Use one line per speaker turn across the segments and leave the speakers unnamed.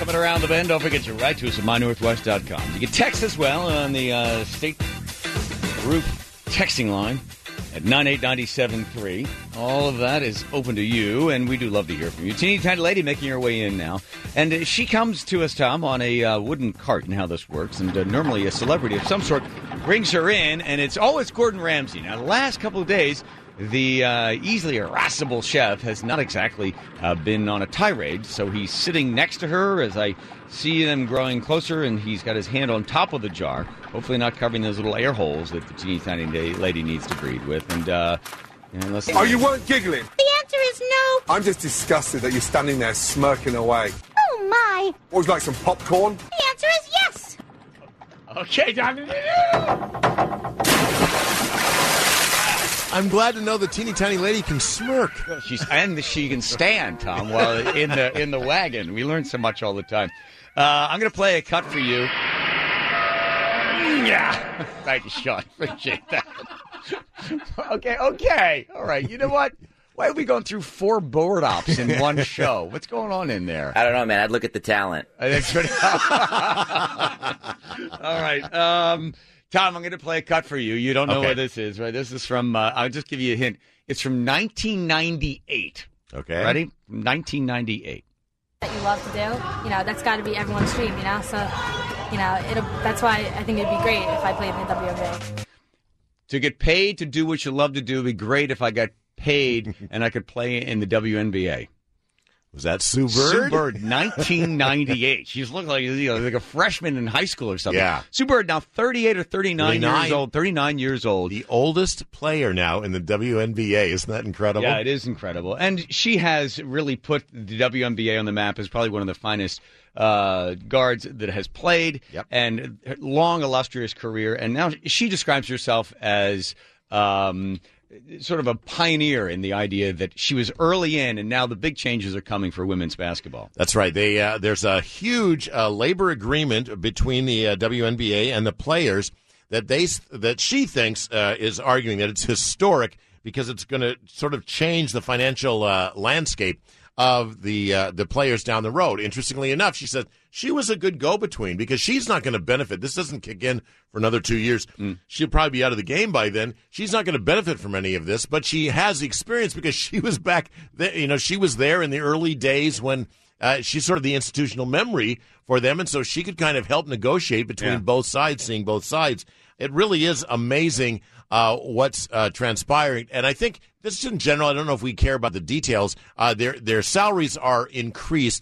coming around the bend. Don't forget to write to us at mynorthwest.com. You can text as well on the state roof texting line at 98973. All of that is open to you, and we do love to hear from you. Teeny tiny lady making her way in now. And she comes to us, Tom, on a wooden cart and how this works. And normally a celebrity of some sort brings her in, and it's Gordon Ramsay. Now, the last couple of days, the easily irascible chef has not exactly been on a tirade, so he's sitting next to her as I see them growing closer, and he's got his hand on top of the jar, hopefully not covering those little air holes that the teeny tiny lady needs to breathe with. And
Oh, you weren't giggling?
The answer is no.
I'm just disgusted that you're standing there smirking away.
Oh, my.
What, would you like some popcorn?
The answer is yes.
Okay, Dr.
I'm glad to know the teeny tiny lady can smirk.
She can stand, Tom, while in the wagon. We learn so much all the time. I'm going to play a cut for you. Yeah. Thank you, Sean. Appreciate that. Okay. All right. You know what? Why are we going through 4 board ops in one show? What's going on in there?
I don't know, man. I'd look at the talent.
That's pretty. All right. Tom, I'm going to play a cut for you. You don't know what this is, right? This is from, I'll just give you a hint. It's from 1998.
Okay.
Ready? 1998.
That you love to do, that's got to be everyone's dream, so, that's why I think it'd be great if I played in the WNBA.
To get paid to do what you love to do would be great if I got paid and I could play in the WNBA.
Was that Sue Bird?
Sue Bird, 1998. She's looking like a freshman in high school or something.
Yeah.
Sue Bird, now 38 or 39 years old. 39 years old.
The oldest player now in the WNBA. Isn't that incredible?
Yeah, it is incredible. And she has really put the WNBA on the map as probably one of the finest guards that has played.
Yep.
And long, illustrious career. And now she describes herself as sort of a pioneer in the idea that she was early in, and now the big changes are coming for women's basketball.
That's right. There's a huge labor agreement between the WNBA and the players that she thinks is arguing that it's historic because it's going to sort of change the financial landscape of the players down the road. Interestingly enough, she said she was a good go-between because she's not going to benefit. This doesn't kick in for another 2 years. She'll probably be out of the game by then. She's not going to benefit from any of this, but she has the experience because she was back there, she was there in the early days when she's sort of the institutional memory for them, and so she could kind of help negotiate between both sides, seeing both sides. It really is amazing what's transpiring, and I think this in general, I don't know if we care about the details. Their salaries are increased,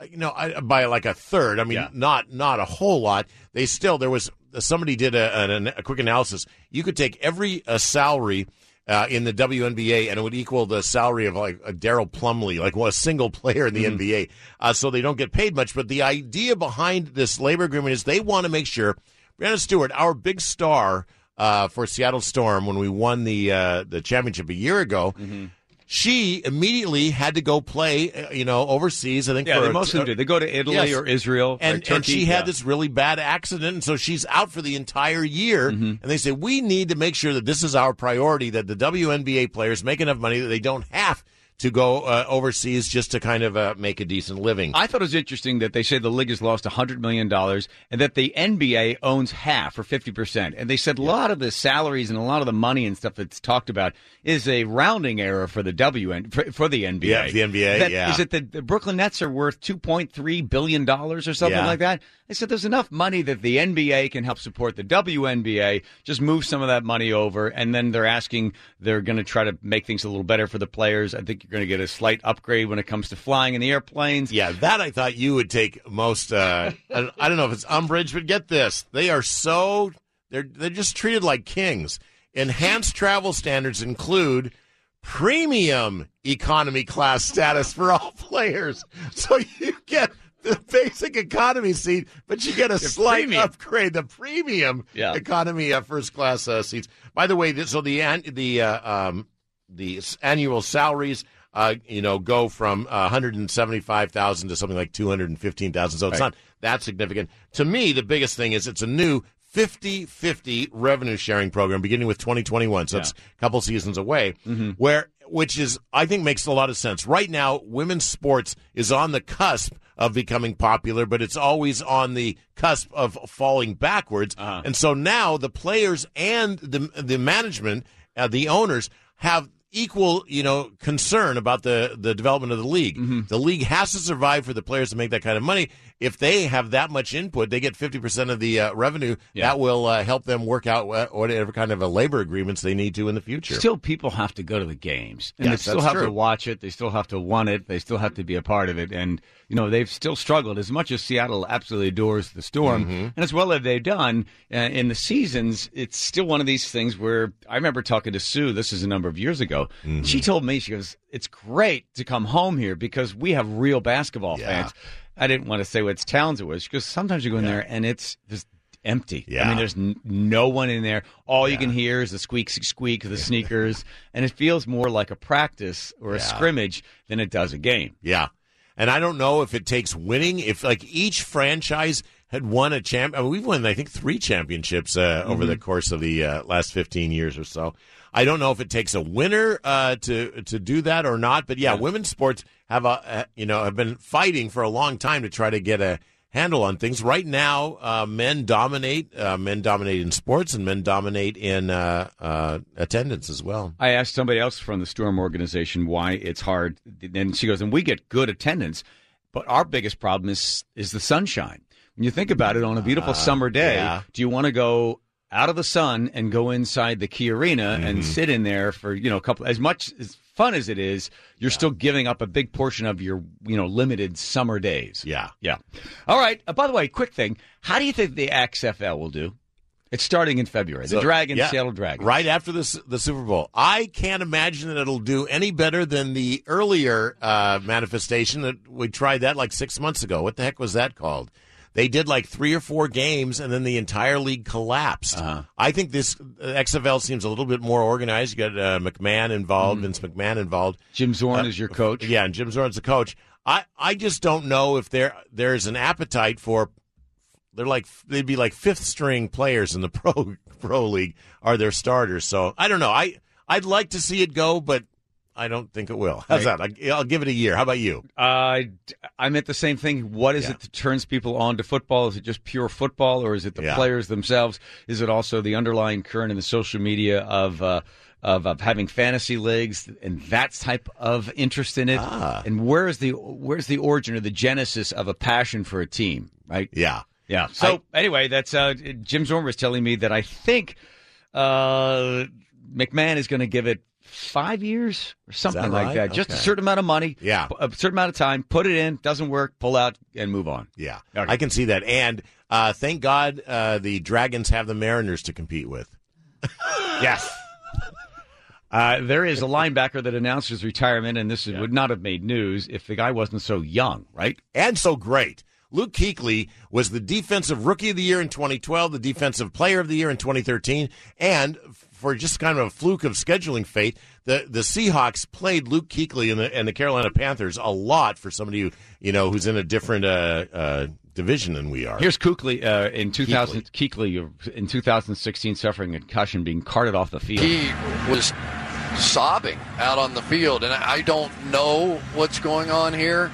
by like a third. I mean, not a whole lot. Somebody did a quick analysis. You could take every salary in the WNBA, and it would equal the salary of like a Darryl Plumlee, like a single player in the NBA. So they don't get paid much. But the idea behind this labor agreement is they want to make sure Breanna Stewart, our big star for Seattle Storm when we won the championship a year ago, she immediately had to go play, overseas. I think.
Yeah, most of them did. They go to Italy or Israel,
and she had this really bad accident, and so she's out for the entire year. And they say we need to make sure that this is our priority, that the WNBA players make enough money that they don't have to go overseas just to kind of make a decent living.
I thought it was interesting that they say the league has lost $100 million and that the NBA owns half or 50%. And they said a lot of the salaries and a lot of the money and stuff that's talked about is a rounding error for the for the NBA.
Yeah, the NBA,
Is it that the Brooklyn Nets are worth $2.3 billion or something like that? They said there's enough money that the NBA can help support the WNBA, just move some of that money over, and then they're going to try to make things a little better for the players. I think you're going to get a slight upgrade when it comes to flying in the airplanes.
Yeah, that I thought you would take most, I don't know if it's umbrage, but get this. They are they're just treated like kings. Enhanced travel standards include premium economy class status for all players. So you get the basic economy seat, but you get a slight upgrade, the premium economy first class seats. By the way, so the annual salaries go from $175,000 to something like $215,000. So it's not that significant. To me, the biggest thing is it's a new 50-50 revenue sharing program beginning with 2021. So it's a couple seasons away, which is, I think, makes a lot of sense. Right now, women's sports is on the cusp of becoming popular, but it's always on the cusp of falling backwards. And so now the players and the management, the owners, have equal, concern about the development of the league. Mm-hmm. The league has to survive for the players to make that kind of money. If they have that much input, they get 50% of the revenue. Yeah. That will help them work out whatever kind of labor agreements they need to in the future.
Still, people have to go to the games, and
yes,
they still have to watch it. They still have to want it. They still have to be a part of it. And they've still struggled as much as Seattle absolutely adores the Storm, and as well as they've done in the seasons. It's still one of these things where I remember talking to Sue. This is a number of years ago. Mm-hmm. She told me, she goes, "It's great to come home here because we have real basketball fans." I didn't want to say which towns it was because sometimes you go in there and it's just empty. Yeah. I mean, there's no one in there. All you can hear is the squeak of the sneakers, and it feels more like a practice or a scrimmage than it does a game.
Yeah. And I don't know if it takes winning. If, each franchise had won a we've won, I think, 3 championships over the course of the last 15 years or so. I don't know if it takes a winner to do that or not. But, women's sports have been fighting for a long time to try to get a handle on things. Right now, men dominate. Men dominate in sports, and men dominate in attendance as well.
I asked somebody else from the Storm organization why it's hard, and she goes, "And we get good attendance, but our biggest problem is the sunshine. When you think about it, on a beautiful summer day, do you want to go out of the sun and go inside the Key Arena and sit in there for a couple? As much as fun as it is, you're still giving up a big portion of your limited summer days. Yeah. All right. By the way, quick thing: how do you think the XFL will do? It's starting in February. The Seattle Dragons,
right after the Super Bowl. I can't imagine that it'll do any better than the earlier manifestation that we tried that 6 months ago. What the heck was that called? They did 3 or 4 games, and then the entire league collapsed. I think this XFL seems a little bit more organized. You got McMahon involved, Vince McMahon involved.
Jim Zorn is your coach.
Yeah, and Jim Zorn's the coach. I just don't know if there's an appetite for. They'd be like 5th string players in the pro league are their starters. So I don't know. I'd like to see it go, but I don't think it will. How's that? I'll give it a year. How about you?
I meant the same thing. What is it that turns people on to football? Is it just pure football, or is it the players themselves? Is it also the underlying current in the social media of having fantasy leagues and that type of interest in it? And where's the origin or the genesis of a passion for a team? Right?
Yeah.
So anyway, that's Jim Zorn was telling me that I think McMahon is going to give it 5 years or something like that. Just a certain amount of money, a certain amount of time, put it in, doesn't work, pull out, and move on.
Yeah, okay. I can see that. And thank God the Dragons have the Mariners to compete with.
Yes. There is a linebacker that announced his retirement, and this would not have made news if the guy wasn't so young, right?
And so great. Luke Kuechly was the Defensive Rookie of the Year in 2012, the Defensive Player of the Year in 2013, and for just kind of a fluke of scheduling fate, the Seahawks played Luke Kuechly and the Carolina Panthers a lot for somebody who who's in a different division than we are.
Here's Kuechly in 2016 suffering a concussion, being carted off the field.
He was sobbing out on the field, and I don't know what's going on here.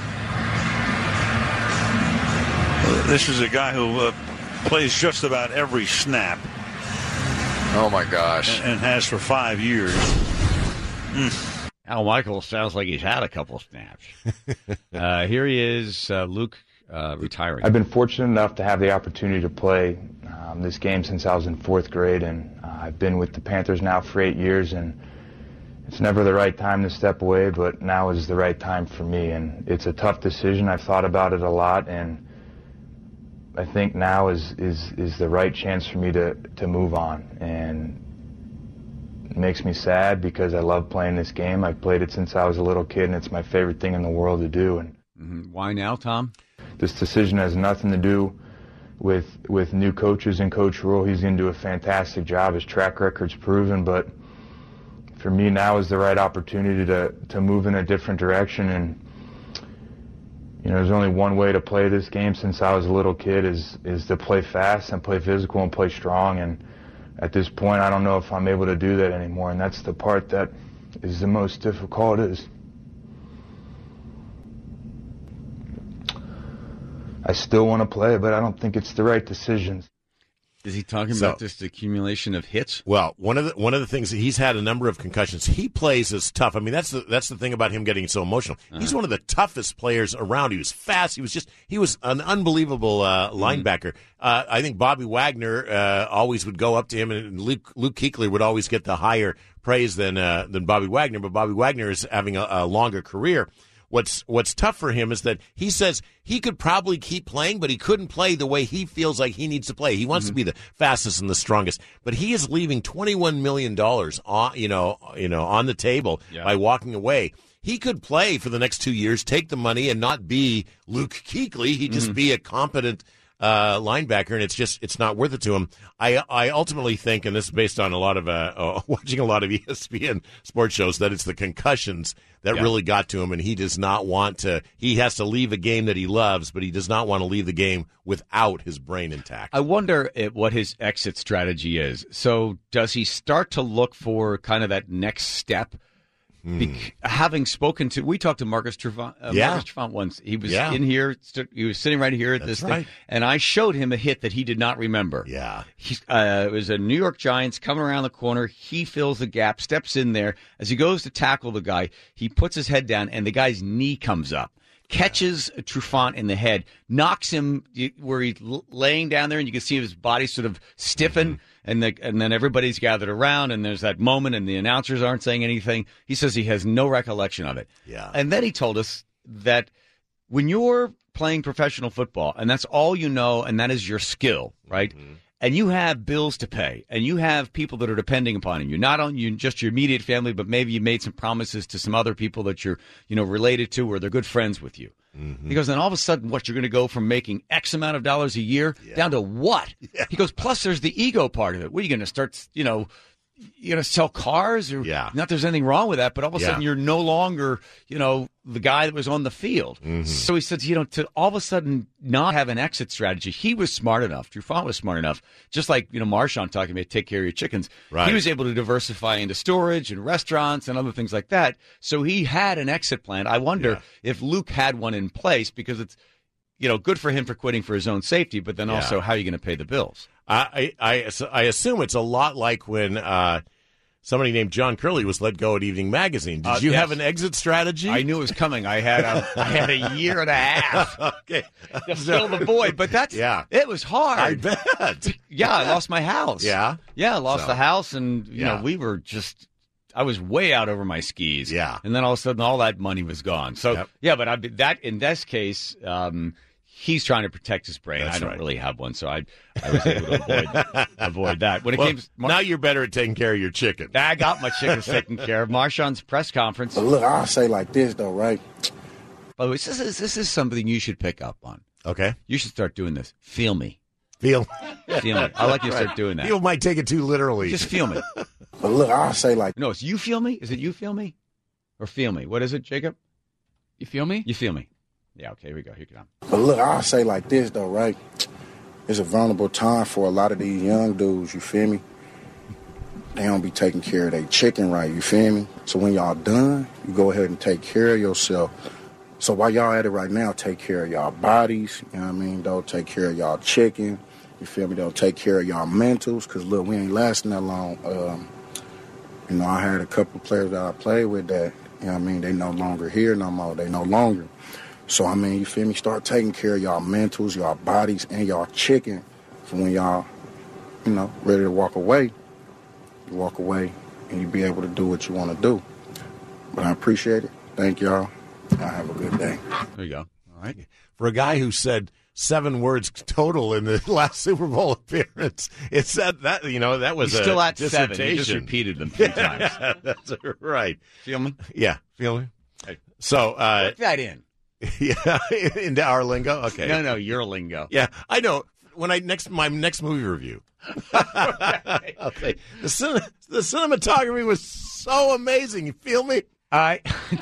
This is a guy who plays just about every snap.
Oh, my gosh.
And has for 5 years.
Al Michaels sounds like he's had a couple snaps. Here he is, Luke, retiring.
I've been fortunate enough to have the opportunity to play this game since I was in 4th grade, and I've been with the Panthers now for 8 years, and it's never the right time to step away, but now is the right time for me, and it's a tough decision. I've thought about it a lot, and I think now is the right chance for me to move on, and it makes me sad because I love playing this game. I've played it since I was a little kid, and it's my favorite thing in the world to do. And
why now, Tom?
This decision has nothing to do with new coaches and Coach Rule. He's going to do a fantastic job. His track record's proven, but for me now is the right opportunity to move in a different direction. And there's only one way to play this game since I was a little kid is to play fast and play physical and play strong. And at this point, I don't know if I'm able to do that anymore. And that's the part that is the most difficult. I still want to play, but I don't think it's the right decision.
Is he talking about just the accumulation of hits?
Well, one of the things that he's had a number of concussions. He plays as tough. I mean, that's the thing about him getting so emotional. He's one of the toughest players around. He was fast. He was an unbelievable linebacker. I think Bobby Wagner always would go up to him, and Luke Kuechly would always get the higher praise than Bobby Wagner. But Bobby Wagner is having a longer career. What's tough for him is that he says he could probably keep playing, but he couldn't play the way he feels like he needs to play. He wants to be the fastest and the strongest, but he is leaving $21 million on the table by walking away. He could play for the next 2 years, take the money, and not be Luke Kuechly. He'd just be a competent linebacker, and it's not worth it to him. I ultimately think, and this is based on a lot of watching a lot of ESPN sports shows, that it's the concussions that really got to him, and he does not want to. He has to leave a game that he loves, but he does not want to leave the game without his brain intact.
I wonder what his exit strategy is. So does he start to look for kind of that next step? Having spoken to, we talked to Marcus Trufant once. He was in here. He was sitting right here at this thing, and I showed him a hit that he did not remember.
Yeah,
it was a New York Giants coming around the corner. He fills the gap, steps in there. As he goes to tackle the guy, he puts his head down, and the guy's knee comes up. Catches Trufant in the head, knocks him where he's laying down there, and you can see his body sort of stiffen, and then everybody's gathered around, and there's that moment, and the announcers aren't saying anything. He says he has no recollection of it.
Yeah.
And then he told us that when you're playing professional football, and that's all you know, and that is your skill, right? And you have bills to pay, and you have people that are depending upon you. Not on you, just your immediate family, but maybe you made some promises to some other people that you're, related to, or they're good friends with you. He goes, then all of a sudden, you're going to go from making X amount of dollars a year down to what? Yeah. He goes, plus there's the ego part of it. What are you going to start, you're going to sell cars? Or, not there's anything wrong with that, but all of a sudden you're no longer, the guy that was on the field. So he says, to all of a sudden not have an exit strategy. He was smart enough. Trufant was smart enough. Just like, Marshawn talking about take care of your chickens. Right. He was able to diversify into storage and restaurants and other things like that. So he had an exit plan. I wonder if Luke had one in place, because it's, good for him for quitting for his own safety, but then also how are you going to pay the bills?
I assume it's a lot like when somebody named John Curley was let go at Evening Magazine. Did you have an exit strategy?
I knew it was coming. I had a year and a half to fill the void, but it was hard.
I bet.
I lost my house.
Yeah,
I lost the house, and we were just. I was way out over my skis.
Yeah,
and then all of a sudden, all that money was gone. So but that in this case. He's trying to protect his brain. I don't really have one, so I was able to avoid that. When it came,
now you're better at taking care of your chicken.
I got my chickens taken care of. Marshawn's press conference.
But look, I'll say like this, though, right?
By the way, this is something you should pick up on.
Okay.
You should start doing this. Feel me.
Feel
me. I like you to start doing that.
People might take it too literally.
Just feel me.
But look, I'll say like...
No, it's you feel me? Is it you feel me? Or feel me? What is it, Jacob?
You feel me?
You feel me. Yeah, okay, here we go. Here you go.
But look, I'll say like this, though, right? It's a vulnerable time for a lot of these young dudes, you feel me? They don't be taking care of their chicken right, you feel me? So when y'all done, you go ahead and take care of yourself. So while y'all at it right now, take care of y'all bodies, you know what I mean? Don't take care of y'all chicken, you feel me? Don't take care of y'all mentals, because, look, we ain't lasting that long. I had a couple of players that I played with that, you know what I mean? They no longer here no more. They no longer. So, I mean, you feel me? Start taking care of y'all mentals, y'all bodies, and y'all chicken for when y'all, ready to walk away. You walk away and you be able to do what you want to do. But I appreciate it. Thank y'all. Y'all have a good day.
There you go. All right.
For a guy who said 7 words total in the last Super Bowl appearance, it said that, that was
He's still at 7.
He
just repeated them 3 times.
That's right.
Feel me?
Yeah. Feel me? Hey. So,
work that in.
Yeah, into our lingo. Okay.
No, your lingo.
Yeah, I know. When my next movie review, I'll say the cinematography was so amazing. You feel me?
Oh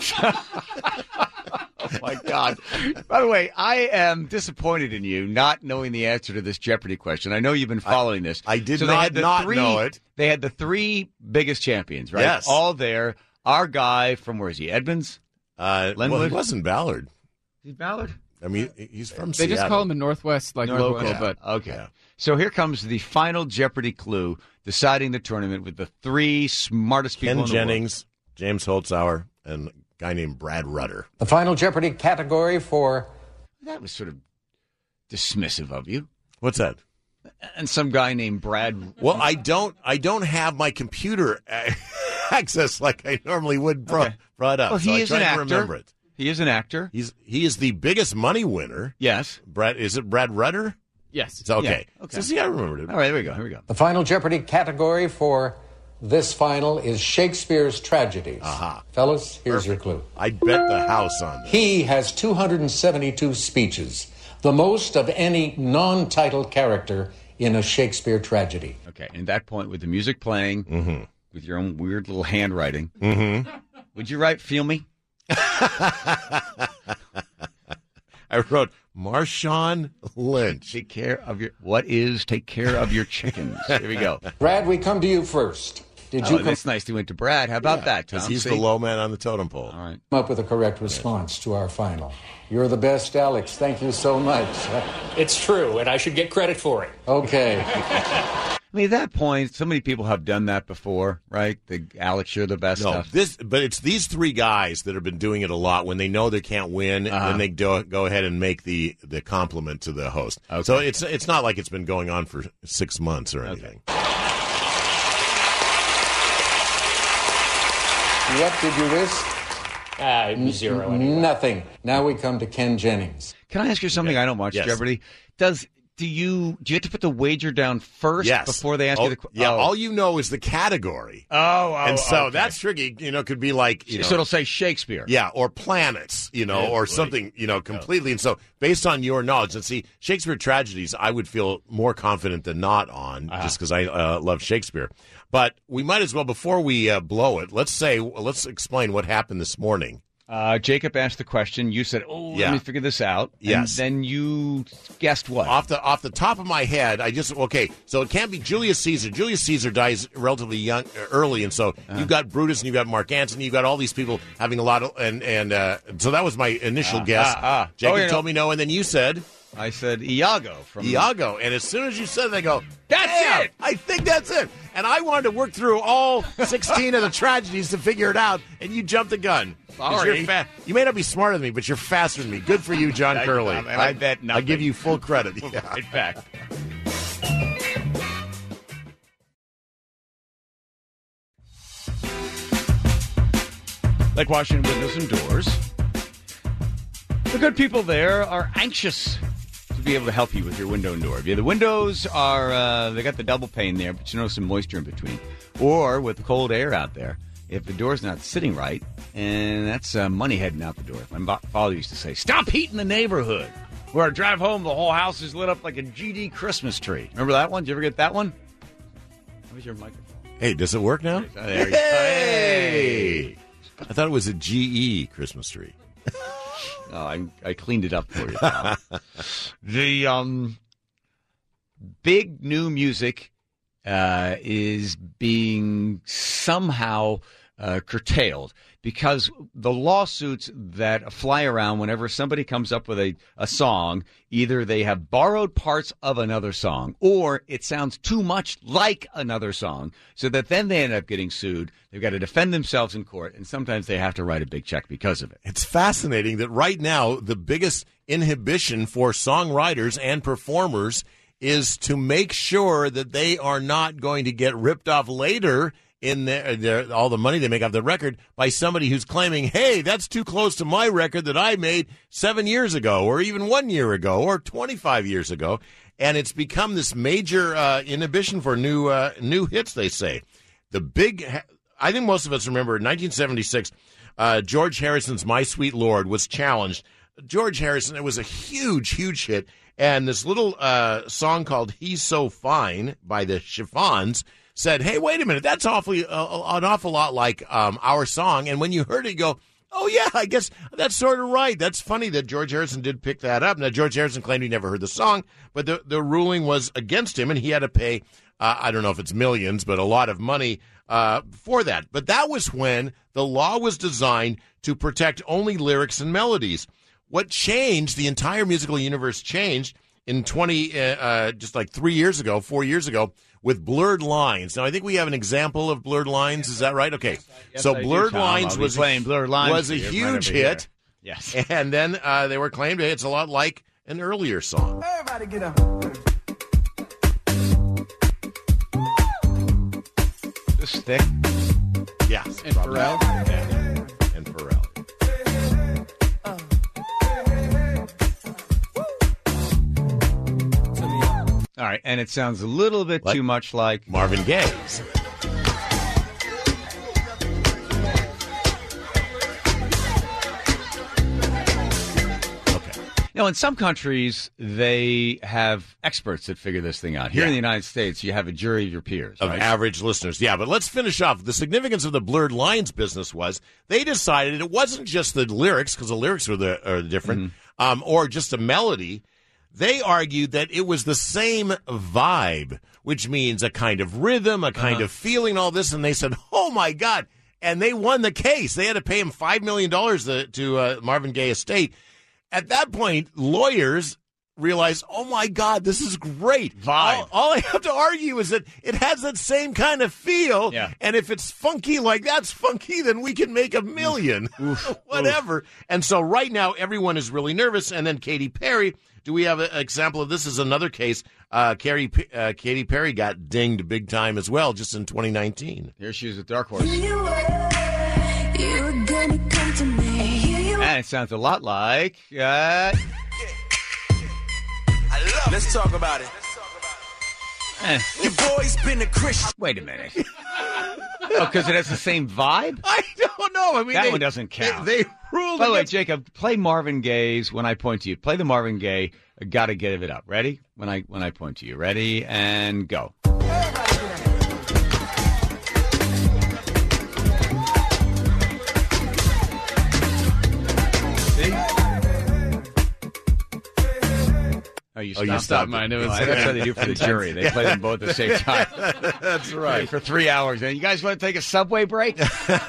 my God! By the way, I am disappointed in you not knowing the answer to this Jeopardy question. I know you've been following this.
I did not know it.
They had the 3 biggest champions, right?
Yes,
all there. Our guy from where is he? Edmonds.
Well, he wasn't Ballard.
Is he Ballard?
I mean, he's from
They
Seattle.
just call him a Northwest local,
Yeah.
but
Okay.
Yeah.
So here comes the final Jeopardy clue deciding the tournament with the three smartest people
Ken
in the
Jennings, James Holtzauer, and a guy named Brad Rudder.
The final Jeopardy category for...
world. That was sort of dismissive of you.
What's that?
And some guy named Brad.
Well, I don't have my computer access like I normally would brought up.
Well,
so
he
I
is
tried
an
to
actor.
remember it.
He is an actor.
He is the biggest money winner.
Yes.
Is it Brad Rudder?
yes.
It's okay.
Yeah, okay.
So see, I remembered it.
All right, here we go.
The final Jeopardy category for this final is Shakespeare's tragedies.
Aha.
Fellas, here's your clue.
I'd bet the house on that.
He has 272 speeches, the most of any non-title character in a Shakespeare tragedy.
Okay, and at that point, with the music playing, with your own weird little handwriting, would you write "Feel Me"?
I wrote Marshawn Lynch.
Take care of your chickens. Here we go.
Brad, we come to you first. Did you come
That's nice. You went to Brad. How about that, Tom?
Because he's
See?
the low man on the totem pole.
All right.
up with a correct response to our final? You're the best, Alex. Thank you so much.
It's true, and I should get credit for it.
Okay.
I mean, at that point, so many people have done that before, right? The Alex, you're the best
No,
stuff.
but it's these three guys that have been doing it a lot. When they know they can't win, then they go ahead and make the compliment to the host.
Okay.
So it's not like it's been going on for 6 months or anything.
What did you risk?
Zero anyway.
Nothing. Now we come to Ken Jennings.
Can I ask you something? I don't watch
Yes.
Jeopardy. Do you have to put the wager down first
Yes.
before they ask you the question?
Yeah, all you know is the category.
And
So that's tricky. Could be like,
so it'll say Shakespeare.
yeah, or planets, or something, completely. And so based on your knowledge, and see, Shakespeare tragedies, I would feel more confident than not on, just because I love Shakespeare. But we might as well, before we blow it, let's explain what happened this morning.
Jacob asked the question. You said, let
Yeah.
me figure this out.
Yes.
And then you guessed what?
Off the top of my head, so it can't be Julius Caesar. Julius Caesar dies relatively early, and so you've got Brutus and you've got Mark Antony, you've got all these people having a lot of, and so that was my initial guess. Jacob told me no, and then you said.
I said Iago.
Iago. And as soon as you said it, I go,
That's it!
I think that's it. And I wanted to work through all 16 of the tragedies to figure it out, and you jumped the gun. 'Cause
Sorry.
You may not be smarter than me, but you're faster than me. Good for you, John Curley.
And I bet nothing.
I give you full credit. Yeah.
Right back. Like washing windows and doors. The good people there are anxious to be able to help you with your window and door. The windows are, they got the double pane there, but you know some moisture in between. Or with the cold air out there, if the door's not sitting right, and that's money heading out the door. My father used to say, stop heating the neighborhood. Where I drive home, the whole house is lit up like a GD Christmas tree. Remember that one? Did you ever get that one? How was your microphone?
Hey, does it work now?
There you go. Hey!
I thought it was a GE Christmas tree.
Oh, I cleaned it up for you. The big new music is being somehow curtailed because the lawsuits that fly around whenever somebody comes up with a song, either they have borrowed parts of another song or it sounds too much like another song so that then they end up getting sued. They've got to defend themselves in court, and sometimes they have to write a big check because of it.
It's fascinating that right now the biggest inhibition for songwriters and performers is to make sure that they are not going to get ripped off later in their all the money they make off the record by somebody who's claiming, hey, that's too close to my record that I made 7 years ago or even 1 year ago or 25 years ago. And it's become this major inhibition for new hits, they say. I think most of us remember in 1976, George Harrison's My Sweet Lord was challenged. George Harrison, it was a huge, huge hit. And this little song called He's So Fine by the Chiffons said, hey, wait a minute, that's an awful lot like our song. And when you heard it, you go, oh, yeah, I guess that's sort of right. That's funny that George Harrison did pick that up. Now, George Harrison claimed he never heard the song, but the ruling was against him, and he had to pay, I don't know if it's millions, but a lot of money for that. But that was when the law was designed to protect only lyrics and melodies. what changed, the entire musical universe changed in just like 4 years ago, with Blurred Lines. Now, I think we have an example of Blurred Lines. Is that right? Okay.
Yes,
so
I do,
Blurred
Tom.
Lines was a huge hit.
Yes.
And then they were claimed it's a lot like an earlier song.
Everybody get up.
The Stick.
Yes.
And Pharrell.
And Pharrell.
All right, and it sounds a little bit too much like
Marvin Gaye's.
In some countries, they have experts that figure this thing out. Here in the United States, you have a jury of your peers.
Of average listeners. Yeah, but let's finish off. The significance of the Blurred Lines business was they decided it wasn't just the lyrics, because the lyrics are different, or just a melody. They argued that it was the same vibe, which means a kind of rhythm, a kind of feeling, all this. And they said, oh, my God. And they won the case. They had to pay him $5 million to Marvin Gaye estate. At that point, lawyers realized, oh, my God, this is great.
Vibe.
All I have to argue is that it has that same kind of feel.
Yeah.
And if it's funky like that's funky, then we can make $1 million. Whatever. And so right now, everyone is really nervous. And then Katy Perry, do we have an example of this? This is another case. Katy Perry got dinged big time as well, just in 2019.
Here she is with Dark Horse. And it sounds a lot like...
Let's talk about it. Your boy's been a Christian.
Wait a minute. Because it has the same vibe?
I don't know. I mean,
that one doesn't count.
They ruled.
By the way, Jacob, play Marvin Gaye's When I Point to You. Play the Marvin Gaye, Gotta Give It Up. Ready? When I point to you. Ready? And go. Oh, you stopped mine. That's how they do for the jury. They play them both at the same time.
That's right.
For 3 hours. And you guys want to take a subway break?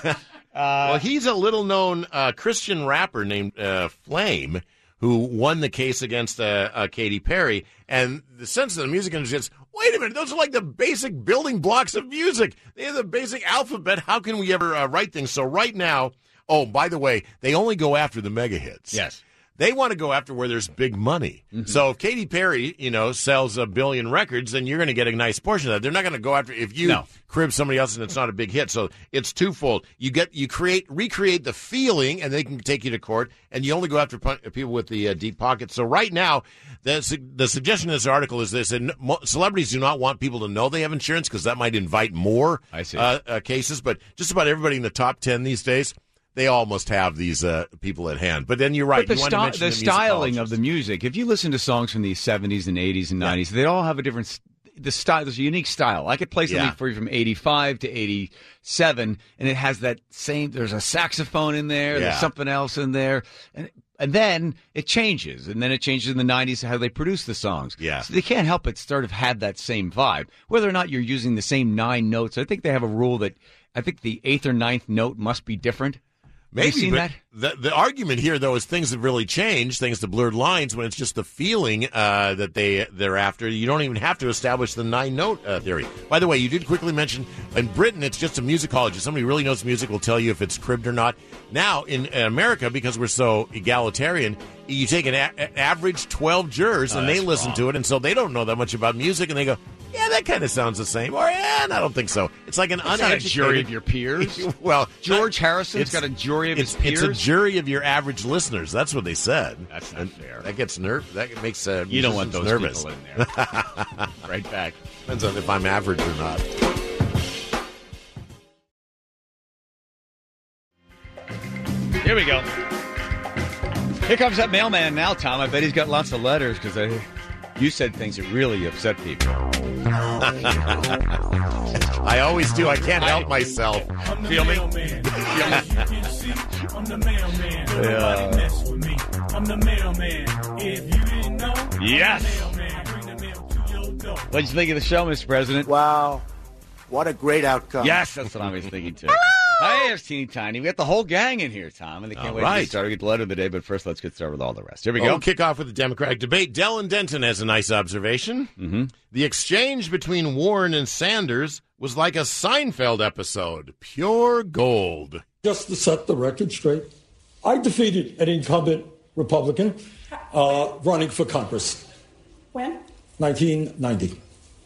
Well, he's a little-known Christian rapper named Flame, who won the case against Katy Perry. And the sense of the music industry is, wait a minute, those are like the basic building blocks of music. They have the basic alphabet. How can we ever write things? So right now, oh, by the way, they only go after the mega hits.
Yes.
They want to go after where there's big money. Mm-hmm. So if Katy Perry, sells 1 billion records, then you're going to get a nice portion of that. They're not going to go after if you crib somebody else and it's not a big hit. So it's twofold. You recreate the feeling, and they can take you to court. And you only go after people with the deep pockets. So right now, the suggestion in this article is this: and celebrities do not want people to know they have insurance because that might invite more cases. But just about everybody in the top 10 these days, they almost have these people at hand. But then you're right.
But the styling of the music, if you listen to songs from the 70s and 80s and 90s, they all have a different style. There's a unique style. I could play something for you from 85 to 87, and it has that same, there's a saxophone in there, there's something else in there. And then it changes. And then it changes in the 90s how they produce the songs.
Yeah.
So they can't help but sort of have that same vibe. Whether or not you're using the same 9 notes, I think they have a rule that I think the 8th or 9th note must be different.
Maybe,
have you seen
but
that?
The argument here, though, is things have really changed, thanks to Blurred Lines, when it's just the feeling that they're after. You don't even have to establish the 9-note theory. By the way, you did quickly mention, in Britain, it's just a musicologist. Somebody who really knows music will tell you if it's cribbed or not. Now, in America, because we're so egalitarian, you take an average 12 jurors, and they listen to it, and so they don't know that much about music, and they go, yeah, that kind of sounds the same. Or, I don't think so. It's like an uneducated...
Not a jury of your peers.
Well,
George Harrison's got a jury of his peers.
It's a jury of your average listeners. That's what they said.
That's not fair.
That gets that makes
you don't want those
nervous.
People in there. Right back.
Depends on if I'm average or not.
Here we go. Here comes that mailman now, Tom. I bet he's got lots of letters because you said things that really upset people.
I always do. I can't help myself.
Feel me?
I'm the mailman. Nobody mess with me. I'm the mailman. If you didn't know,
yes.
I'm the mailman. Bring the mail to your door.
What'd you think of the show, Mr. President?
Wow. What a great outcome.
Yes, that's what I was thinking, too.
Hello!
Hi, it's Teeny Tiny. We got the whole gang in here, Tom, and they can't wait to get started. We get the letter of the day, but first let's get started with all the rest. Here we go.
We'll kick off with the Democratic debate. Dellen Denton has a nice observation.
Mm-hmm.
The exchange between Warren and Sanders was like a Seinfeld episode. Pure gold.
Just to set the record straight, I defeated an incumbent Republican running for Congress.
When?
1990.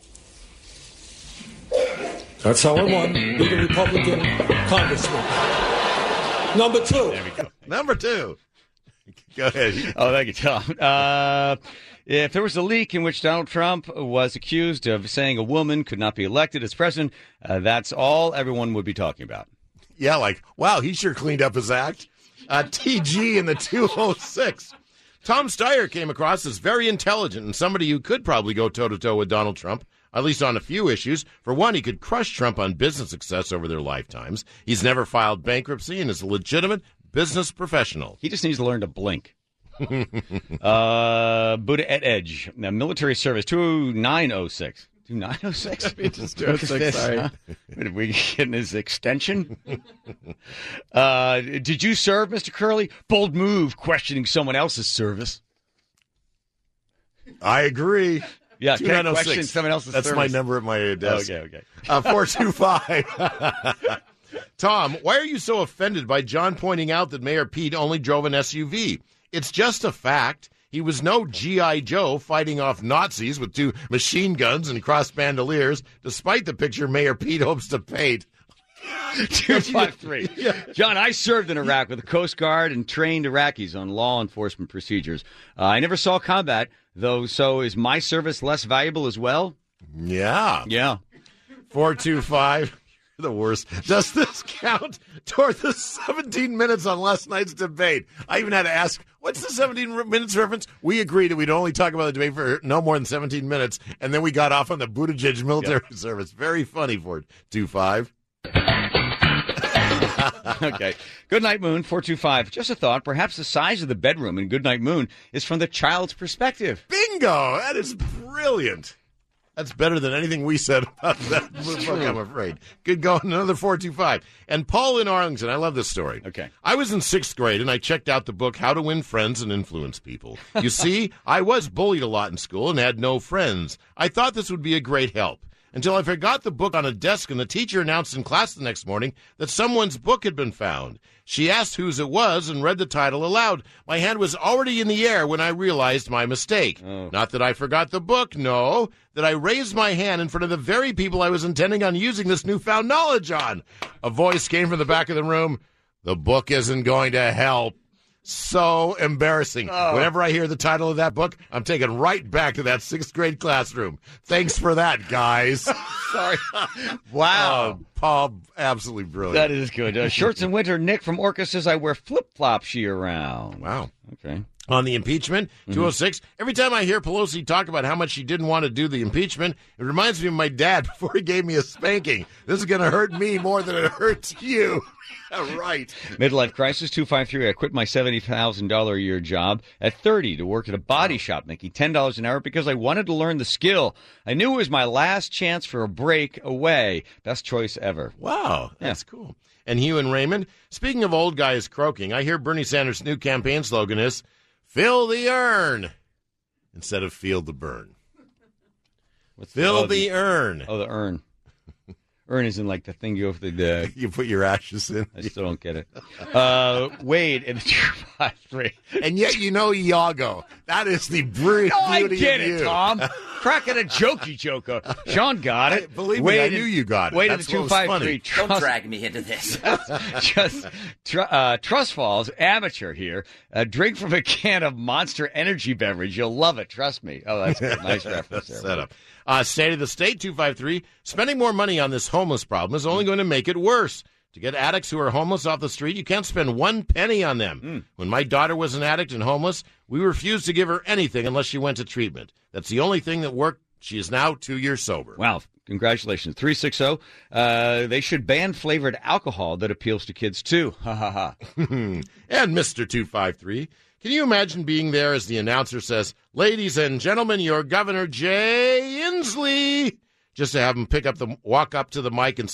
That's how I won, being a Republican congressman. Number two.
There we go. Number two. Go ahead.
Oh, thank you, Tom. If there was a leak in which Donald Trump was accused of saying a woman could not be elected as president, that's all everyone would be talking about.
Yeah, like, wow, he sure cleaned up his act. TG in the 206. Tom Steyer came across as very intelligent and somebody who could probably go toe-to-toe with Donald Trump, at least on a few issues. For one, he could crush Trump on business success over their lifetimes. He's never filed bankruptcy and is a legitimate business professional.
He just needs to learn to blink. Buddha at Edge. Now, military service, 2906. 2906?
Just 206, sorry.
Did we get his extension? Did you serve, Mr. Curley? Bold move, questioning someone else's service.
I agree.
Yeah, can't
2906.
question someone else's
That's
service.
my number at my desk.
Okay.
425. Tom, why are you so offended by John pointing out that Mayor Pete only drove an SUV? It's just a fact. He was no G.I. Joe fighting off Nazis with 2 machine guns and cross bandoliers, despite the picture Mayor Pete hopes to paint.
253. John, I served in Iraq with the Coast Guard and trained Iraqis on law enforcement procedures. I never saw combat, though, so is my service less valuable as well?
Yeah. 425. The worst. Does this count toward the 17 minutes on last night's debate? I even had to ask, what's the 17 minutes reference? We agreed that we'd only talk about the debate for no more than 17 minutes, and then we got off on the Buttigieg military service. Very funny, 425.
Okay. Goodnight Moon, 425. Just a thought. Perhaps the size of the bedroom in Goodnight Moon is from the child's perspective.
Bingo! That is brilliant. That's better than anything we said about that book, I'm afraid. Good going. Another 425. And Paul in Arlington. I love this story.
Okay.
I was in 6th grade, and I checked out the book How to Win Friends and Influence People. You see, I was bullied a lot in school and had no friends. I thought this would be a great help. Until I forgot the book on a desk, and the teacher announced in class the next morning that someone's book had been found. She asked whose it was and read the title aloud. My hand was already in the air when I realized my mistake. Not that I forgot the book, no, that I raised my hand in front of the very people I was intending on using this newfound knowledge on. A voice came from the back of the room. The book isn't going to help. So embarrassing. Whenever I hear the title of that book, I'm taken right back to that 6th grade classroom. Thanks for that, guys.
Sorry. Wow.
Paul, absolutely brilliant.
That is good. Shorts in winter. Nick from Orca says, I wear flip-flops year-round.
Wow.
Okay.
On the impeachment, 206. Every time I hear Pelosi talk about how much she didn't want to do the impeachment, it reminds me of my dad before he gave me a spanking. This is going to hurt me more than it hurts you. Right.
Midlife crisis, 253. I quit my $70,000 a year job at 30 to work at a body shop, making $10 an hour because I wanted to learn the skill. I knew it was my last chance for a break away. Best choice ever.
Wow. That's cool. And Hugh and Raymond, speaking of old guys croaking, I hear Bernie Sanders' new campaign slogan is, fill the urn, instead of feel the burn. Fill the urn.
Oh, the urn. Urn isn't like the thing you
you put your ashes in.
I still don't get it. Wade in the 253.
And yet you know Iago. That is the brilliant beauty of you.
I get it, Tom. Cracking a jokey joker. Sean got it.
Believe me, I knew you got it.
Wade in the 253.
Don't drag me into this.
Just Trust Falls, amateur here. Drink from a can of Monster Energy beverage. You'll love it. Trust me. Oh, that's good. Nice reference there.
Set up. State of the State, 253. Spending more money on this homeless problem is only going to make it worse. To get addicts who are homeless off the street, you can't spend 1 penny on them. When my daughter was an addict and homeless, we refused to give her anything unless she went to treatment. That's the only thing that worked. She is now 2 years sober.
Wow. Congratulations. 360. They should ban flavored alcohol that appeals to kids, too. Ha, ha, ha.
And Mr. 253. Can you imagine being there as the announcer says, ladies and gentlemen, your Governor Jay Inslee? Just to have him walk up to the mic and say,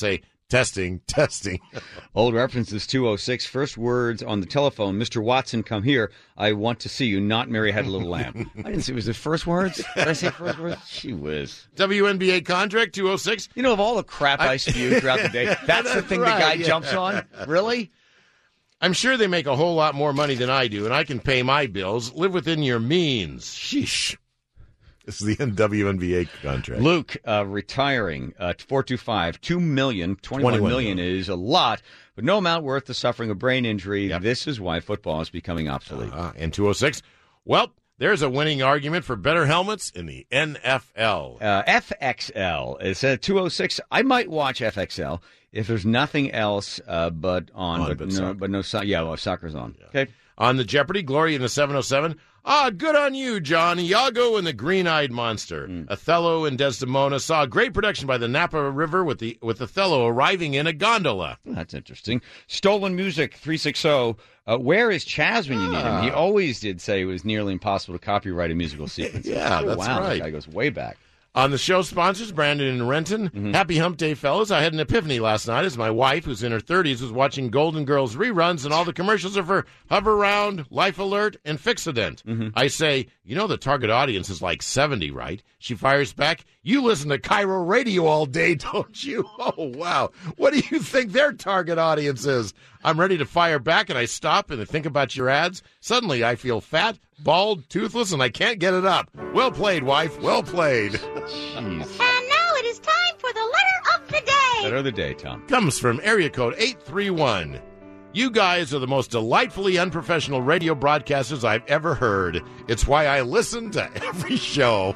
Testing.
Old references 206. First words on the telephone. Mr. Watson, come here. I want to see you. Not Mary Had a Little Lamb. I didn't see. Was it first words? Did I say first words? She whiz.
WNBA contract 206.
You know, of all the crap I spew throughout the day, that's the thing
right,
the guy jumps on? Really?
I'm sure they make a whole lot more money than I do, and I can pay my bills. Live within your means. Sheesh. This is the WNBA contract.
Luke, retiring, 425, $2 million, $21 million is a lot, but no amount worth the suffering of brain injury. Yep. This is why football is becoming obsolete.
And 206, well, there's a winning argument for better helmets in the NFL.
FXL. It said 206. I might watch FXL if there's nothing else but soccer's on. Yeah. Okay.
On the Jeopardy, Gloria in the 707. Good on you, John. Iago and the Green-Eyed Monster. Othello and Desdemona saw a great production by the Napa River with Othello arriving in a gondola.
That's interesting. Stolen Music 360. Where is Chaz when you need him? He always did say it was nearly impossible to copyright a musical sequence.
Yeah, that's
wow,
right.
That guy goes way back.
On the show sponsors, Brandon and Renton. Mm-hmm. Happy hump day, fellas. I had an epiphany last night as my wife, who's in her 30s, was watching Golden Girls reruns, and all the commercials are for Hover Round, Life Alert, and Fixodent. Mm-hmm. I say, you know the target audience is like 70, right? She fires back, you listen to Cairo Radio all day, don't you? Oh, wow. What do you think their target audience is? I'm ready to fire back, and I stop and I think about your ads. Suddenly, I feel fat, bald, toothless, and I can't get it up. Well played, wife. Well played.
Jeez. And now it is time for the letter of the day.
Letter of the day, Tom.
Comes from area code 831. You guys are the most delightfully unprofessional radio broadcasters I've ever heard. It's why I listen to every show.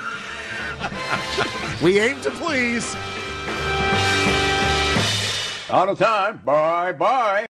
We aim to please.
Out of time. Bye-bye.